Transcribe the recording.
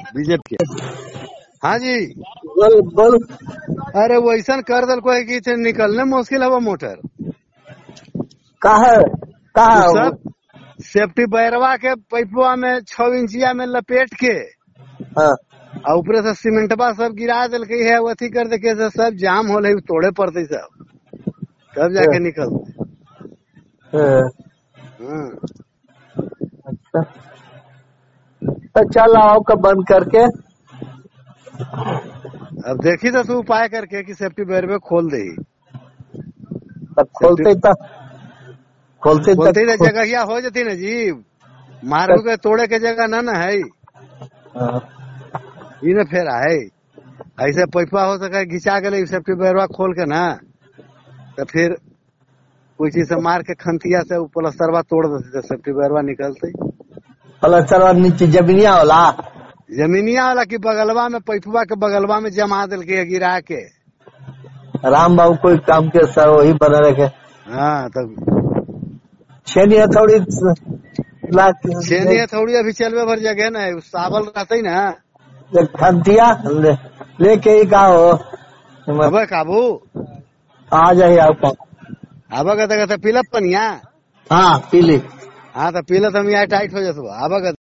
BJP के। हाँ जी, बोल बोल। अरे वैसा कर दल को है कि निकलने मुश्किल है वो मोटर। कहा वो सब सेफ्टी बैरवा के पैपवा में 6 इंचिया में लपेट के हाँ और ऊपर से सीमेंटवा सब गिरा दिल है, अथी कर दे के सब जाम हो रही, तोड़े पड़ते सब, तब जाके निकलते। अच्छा तो चल आओ का बंद करके। अब देखी तो तू उपाय करके कि सेफ्टी बैरवे खोल दे। तब खोलते तो जगह हो जाती ना जी, मार्ग के तोड़े के जगह ना है ये न फेर है। ऐसे पैपा हो सके घिंचा गए सेफ्टी बैरवा खोल के ना, तो फिर कोई चीज से मार के खंतिया से प्लस्तरवा तोड़ देते तो सेफ्टी बैरवा निकलते। प्लस्तरवा नीचे जमीनिया वाला की बगलवा में पैपवा के बगलवा में जमा दिल के गिरा के। राम बाबू कोई काम के सर वही बना रखे। हाँ तब छेनी हथौड़ी अभी चलवे भर जगह ना है, सावल रहते ना खंतिया लेके ही का हो अब काबू आ जाए आपका। अब कहते पीला पनिया। हाँ पीली। हाँ तो पीला तो हम यहाँ टाइट हो जाते अब